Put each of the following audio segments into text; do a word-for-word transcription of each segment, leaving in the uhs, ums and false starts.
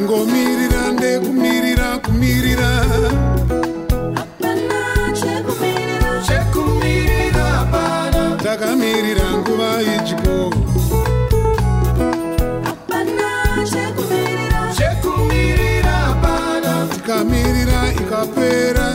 kungomirira ndekumirira kumirira takamirira nguva ichipo tikamirira ikapera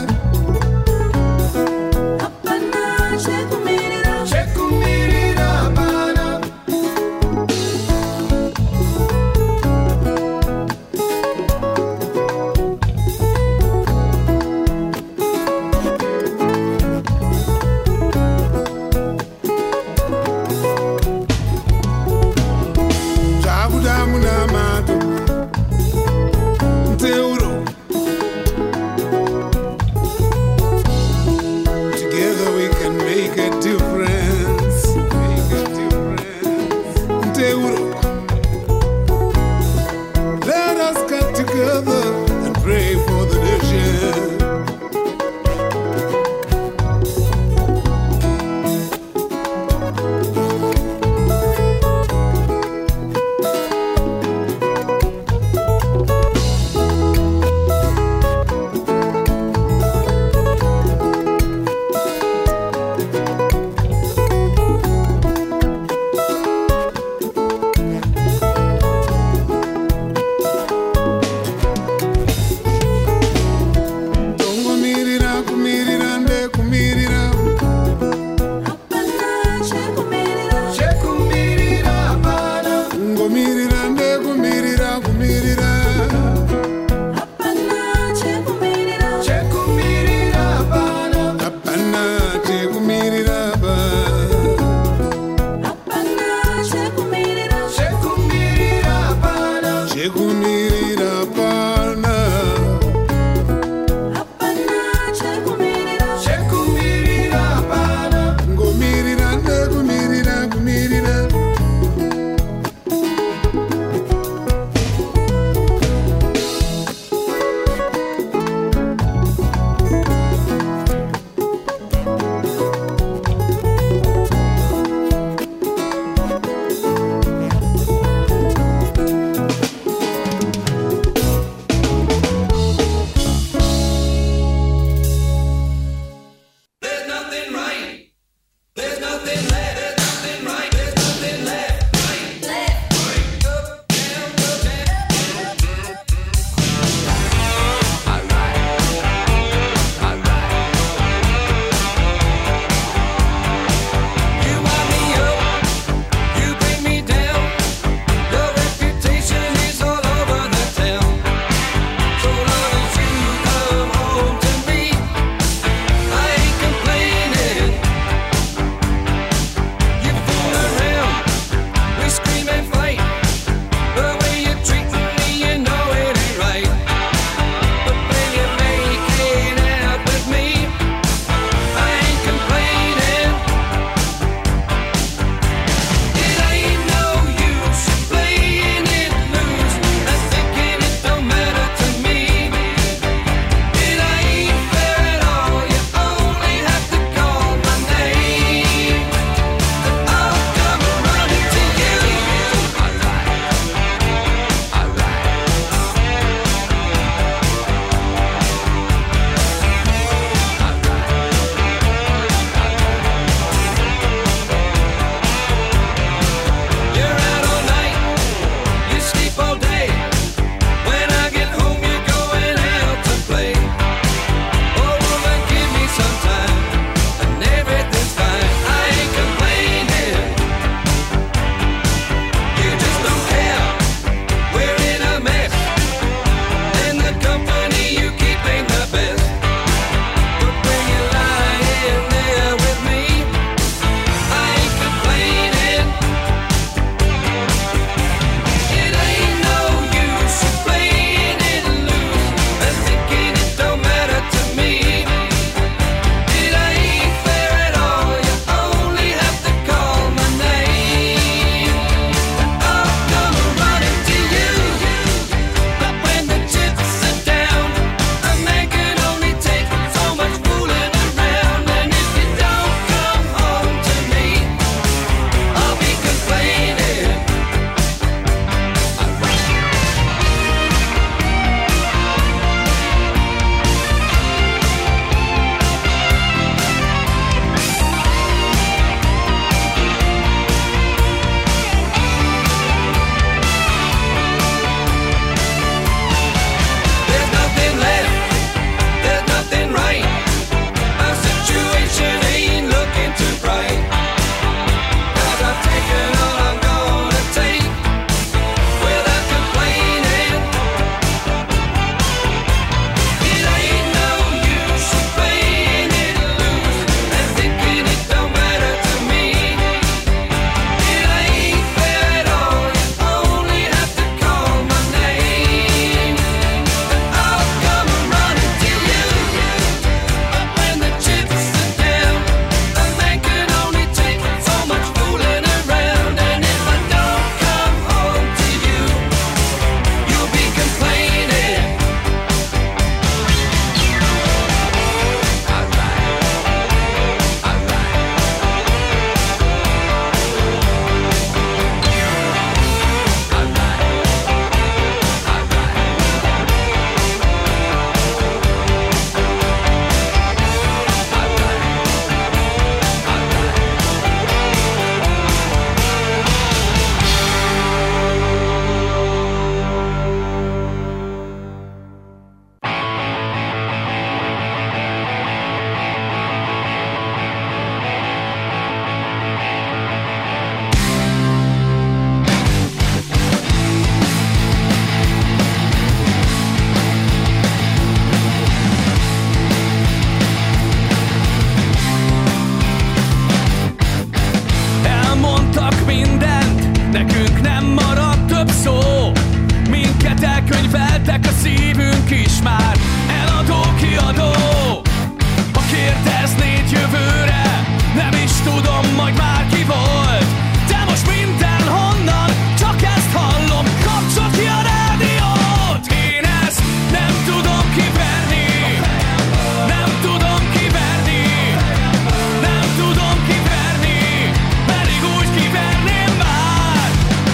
Elteltek a szívünk is már, eladó, kiadó. Ha kérdeznéd jövőre, nem is tudom, majd már ki volt. De most mindenhonnan csak ezt hallom, kapcsol ki a rádiót. Én ezt nem tudom kiverni, nem tudom kiverni, nem tudom kiverni, pedig úgy kiverném már.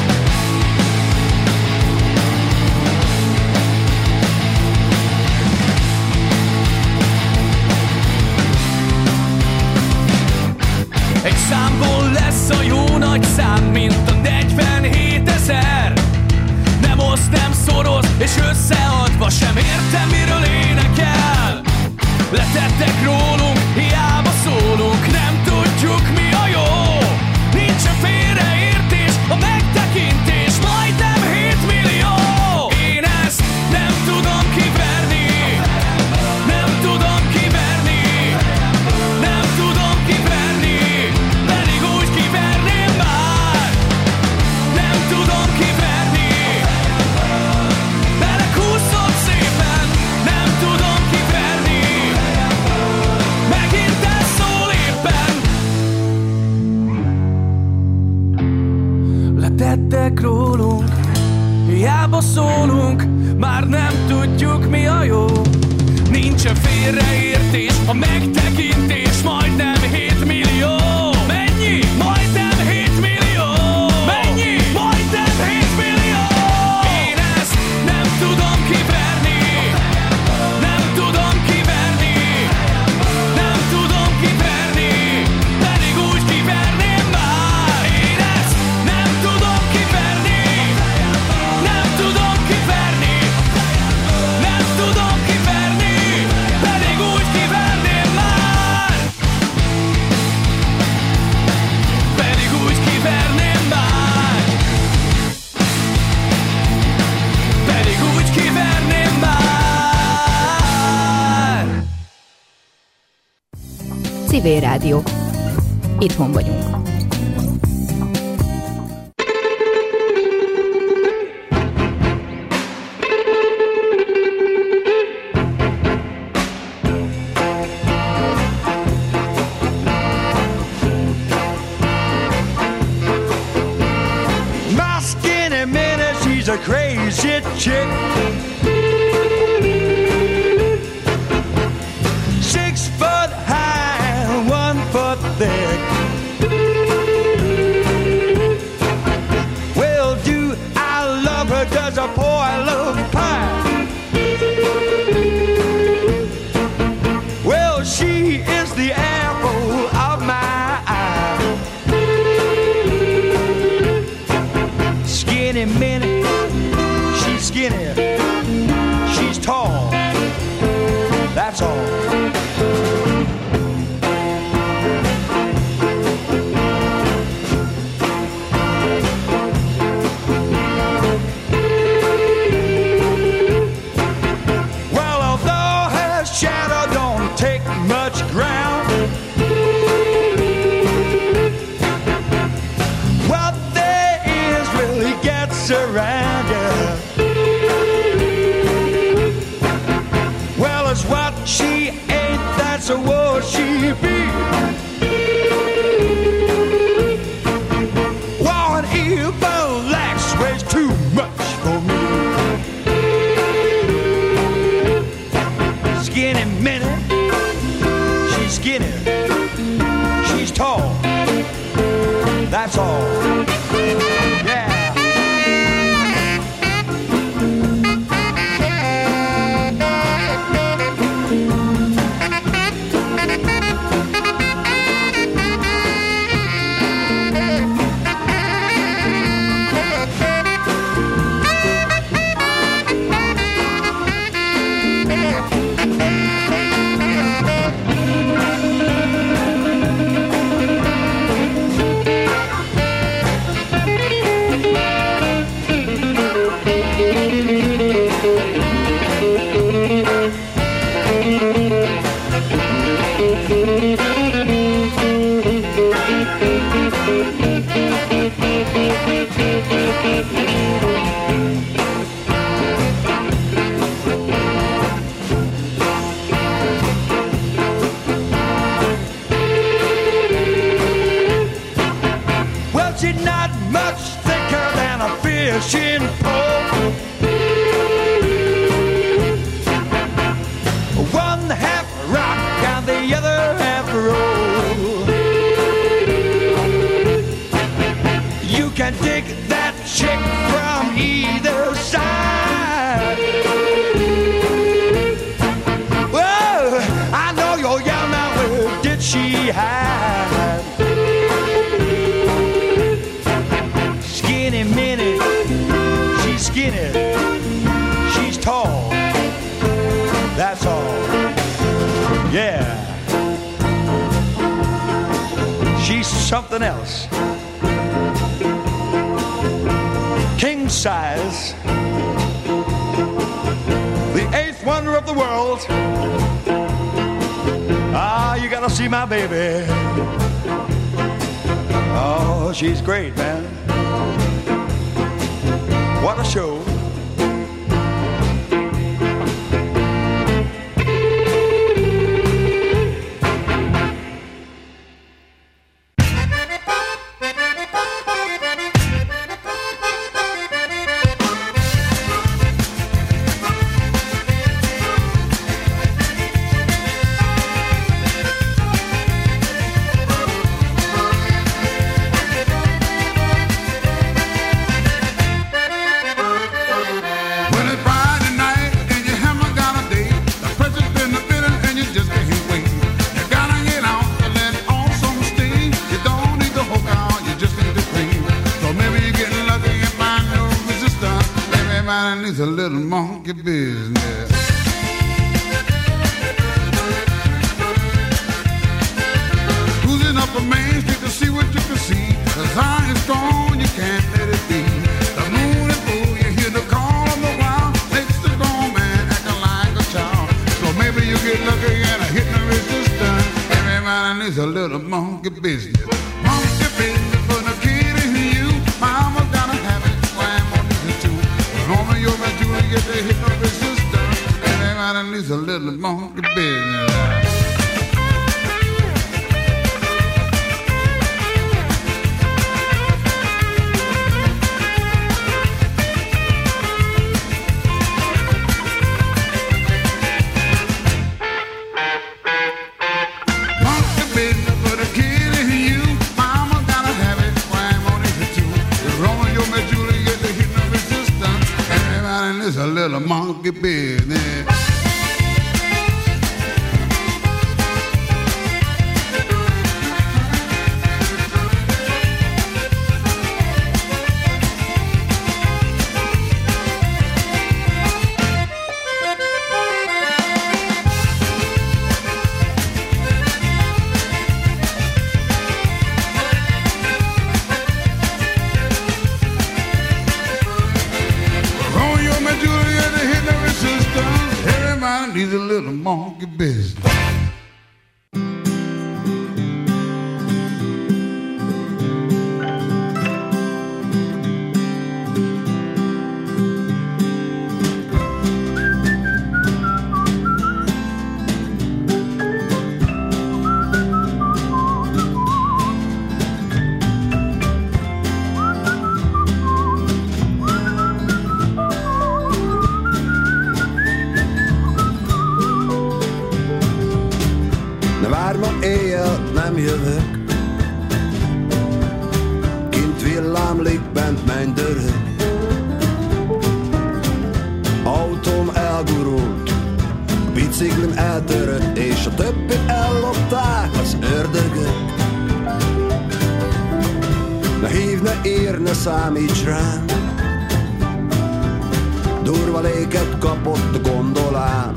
Egy számból lesz a jó nagy szám, mint a negyvenhét ezer. Nem osz, nem szoroz, és összeadva sem értem, miről énekel. Letettek rólunk, hiába szólunk, nem tudjuk, mi a jó. Nincs a félreértés, a megtekintés, majdnem hét millió. Én ezt nem tudom kiverni, nem tudom kiverni, nem tudom kiverni, pedig úgy kiverném már. Nem tudom kiverni, belekúszom szépen, nem tudom kiverni, megint ez szól éppen. Letettek rólunk, hiába szólunk, már nem tudjuk, mi a jó. Nincsen félreértés, a megtekintés, majdnem hét millió. Mennyi? Majdnem hét millió. Mennyi? Majdnem hét millió. Én ezt nem tudom kiverni, nem tudom kiverni, nem tudom kiverni, pedig úgy kiverném már. Én ezt nem tudom kiverni, nem tudom kiverni, nem tudom kiverni, pedig úgy kiverném már. Pedig úgy kiverném már. Pedig úgy kiverném már. Civil Rádió. Itthon vagyunk. My skinny minute, she's a crazy chick. Six foot high, one foot thick. Well, do I love her? Does a boy love pie? Well, she is the apple of my eye. Skinny minute, she's skinny, she's tall, that's all. Well, although her shadow don't take much ground, what there is really gets around you. Well, it's what she ain't, that's what she be. One evil lax weighs too much for me. Skinny minute, she's skinny, she's tall, that's all. Yeah. she had. Skinny Minnie, she's skinny, she's tall, that's all, yeah. She's something else. King size, the eighth wonder of the world. Ah, you gotta see my baby. Oh, she's great, man. What a show. A little monkey business. Cruising up a main street to see what you can see. The sign is strong, you can't let it be. The moon is full, you hear the call of the wild. Makes the grown man acting like a child. So maybe you get lucky and a hit the resistance. Everybody needs a little monkey business. Monkey business for the kid in you. Mama gotta have it, grandma needs it too. Romeo and Juliet, they hit no resistance. Everybody needs a little monkey business. Monkey business for the kid in you. Mama gotta have it, grandma needs it too. Romeo and Juliet, they hit no resistance. Everybody needs a little monkey business. He's a little monkey business. Nem jövök, kint villámlik, bent mennydörög. Autóm elgurult, biciklim eltörött, és a többit ellopták az ördögök. Ne hívj, ne ír, ne számíts rám, durva léket kapott a gondolám.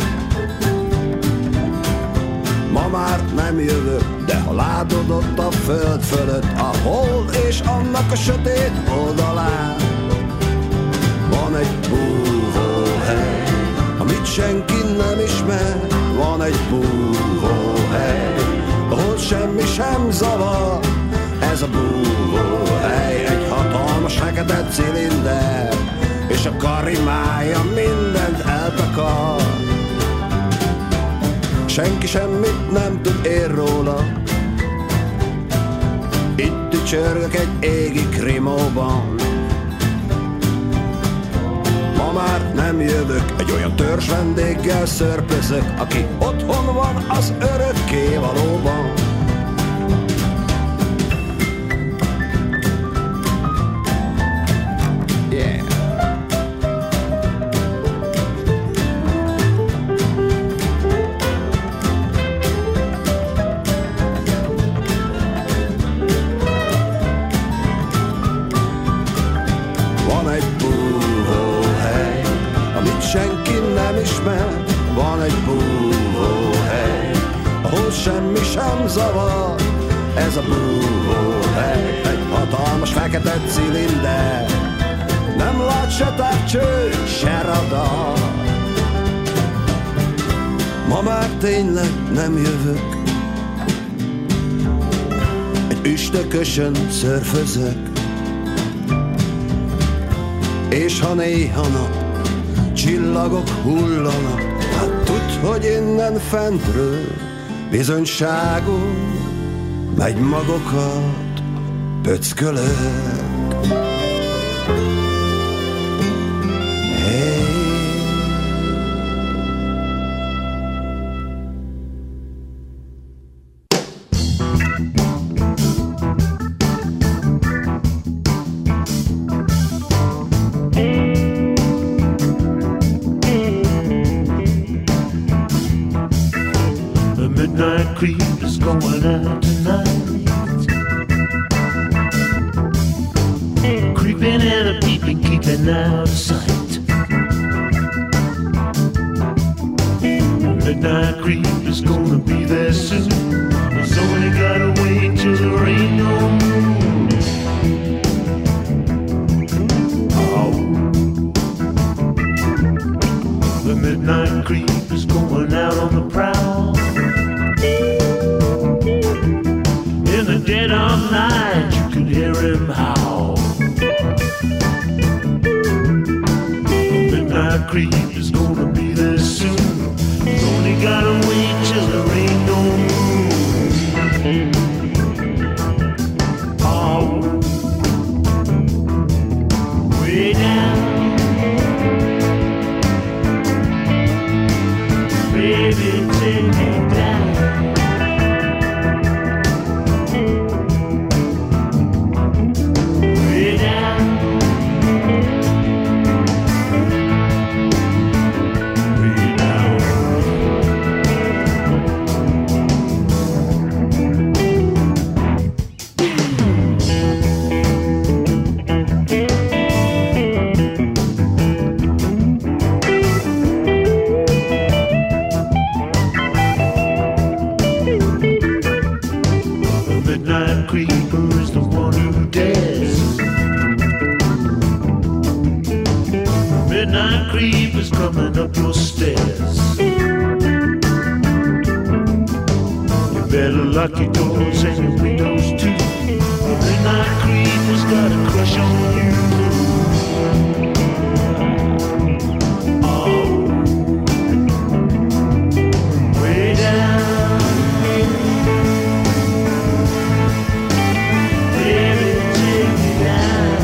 Ma már nem jövök, de ha látod ott a föld fölött a hold és annak a sötét oldalán, van egy búvóhely, amit senki nem ismer. Van egy búvóhely, ahol semmi sem zavar. Ez a búvóhely egy hatalmas fekete cilinder, és a karimája mindent eltakar. Senki semmit nem tud ér róla. Itt tücsörgök egy égi krimóban. Ma már nem jövök, egy olyan törzs vendéggel szörpözök, aki otthon van az örökké valóban. felismert, van egy búvóhely, ahol semmi sem zavar. Ez a búvóhely egy hatalmas fekete cilinder, nem lát se távcső, se radar. Ma már tényleg nem jövök, egy üstökösön szörfözök, és ha néha nap csillagok hullanak, hát tudd, hogy innen fentről bizonyságos megy magokat pöckölök. Hey. Creep is going out tonight, creeping and a peeping, keeping out of sight. Midnight creep is gonna be there soon. It's only gotta wait till there ain't no moon. Oh, the midnight creep is going out on the prowl. In the dead of night, you can hear him howl. The midnight creep is gonna be there soon. He's only gotta wait till there ain't no moon. Oh, way down, baby, take me down. Coming up your stairs, you better lock your doors and your windows too. The midnight creeper's got a crush on you. Oh, way down, baby, take me down.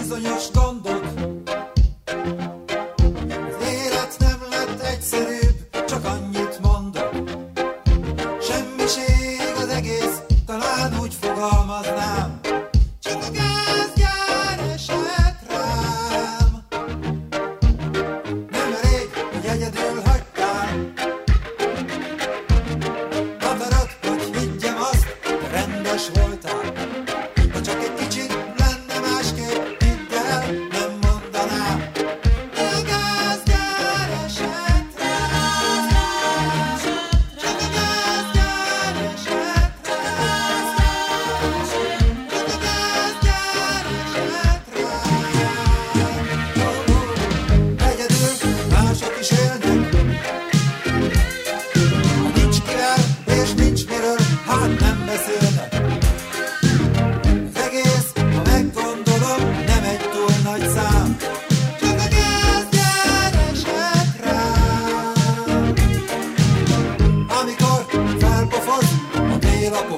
bizonyos gondot. Az élet nem lett egyszerűbb, csak annyit mondok. Semmiség az egész, talán úgy fogalmaznám. Csak a gázgyár esett rám. Nem elég, hogy egyedül hagytál. Akarod, hogy higgyem azt, te rendes voltál. Ha csak egy kicsit lenne másképp, hidd el, nem mondanám. De a gázgyár esett rám. Csak a gázgyár esett rám. Csak a gázgyár esett rám. Ó, ó, egyedül mások is élnek. Ha nincs kivel, és nincs miről, hát nem beszélnek. Az egész, ha meggondolom, nem egy túl nagy szám. Csak a gázgyár esett rám. Amikor felpofoz a télapó,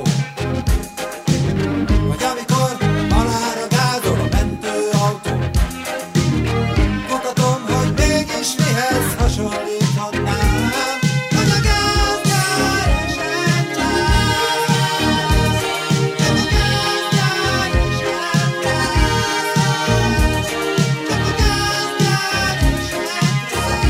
vagy amikor halára gázol a mentőautó. Mutatom, hogy mégis mihez hasonlíthatnám. Hogy a gázgyár esett rám. Csak a gázgyár esett rám. Csak a gázgyár esett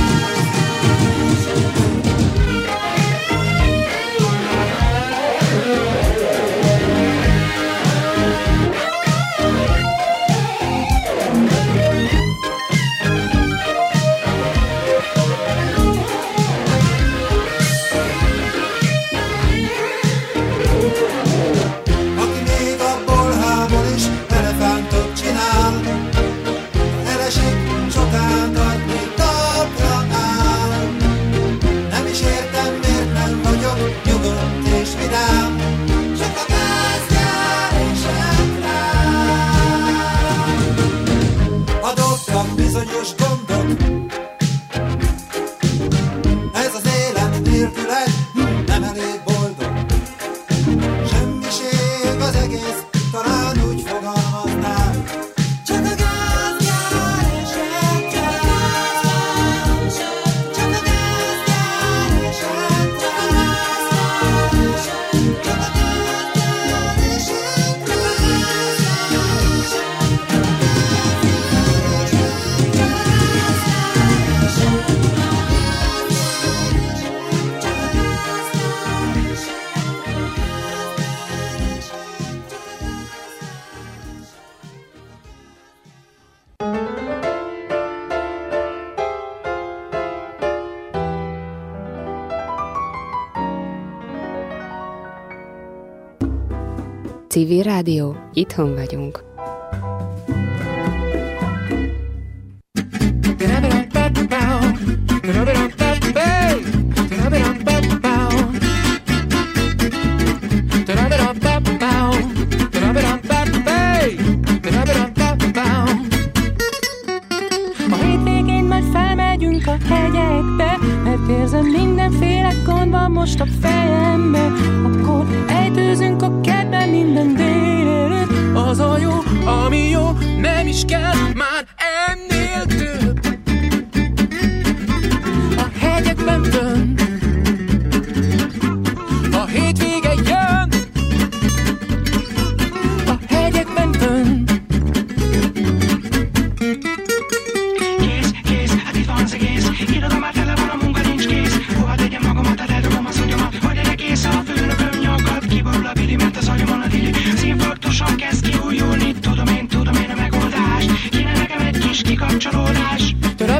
Aki még a bolhából is elefántot csinál, ha elesik, csokát adni talpra áll. Nem is értem, miért nem vagyok nyugodt és vidám. Csak a gázgyár esett rám. Adottak bizonyos gondok. Ez az élet nélküled nem elég boldog. Semmiség az egész, talán úgy fogalmaznám. Csak a gázgyár esett rám. Csak a gázgyár esett rám. Csak a gázgyár esett Civil Rádió, itthon vagyunk. A hétvégén majd felmegyünk a hegyekbe, mert érzem, mindenféle gond van most a fejembe. Akkor ejtőzünk a kertben minden délelőtt. Az a jó, ami jó, nem is kell már ennél több. A hegyekben fönn a hétvége jön. A hegyekben fönn. Kész, kész, hát itt van az egész. Irodom már tele van, a munka nincs kész. Hova tegyem magamat, hát eldobom az agyamat. Hogy egy egész a főnököm nyaggat. Kiborul a bili, mert az agyamon a dili. Színfaktosan kezd kiújulni. Tudom én, tudom én a megoldást. Kéne nekem egy kis kikapcsolódás.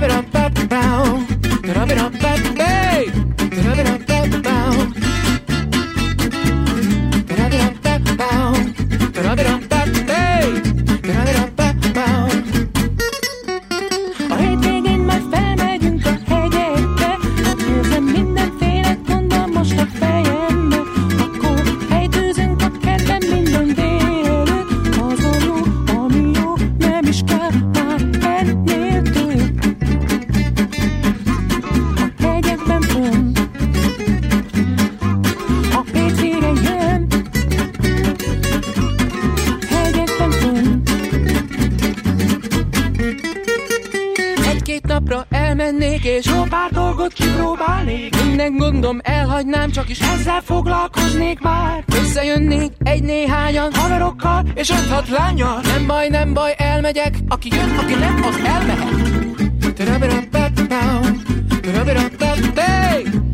A hétvégén majd felmegyünk a hegyekbe, hát érzem, mindenféle gond van most a fejembe. Akkor ejtőzünk a kertben minden délelőtt. Az a jó, ami jó, nem is kell már ennél több. A hegyekben mennék, és jó pár dolgot kipróbálnék. Minden gondom elhagynám, csak is ezzel foglalkoznék már. Összejönnék egy-néhányan haverokkal, és öt-hat lányal. Nem baj, nem baj, elmegyek. Aki jön, aki nem, az elmehet. Hey!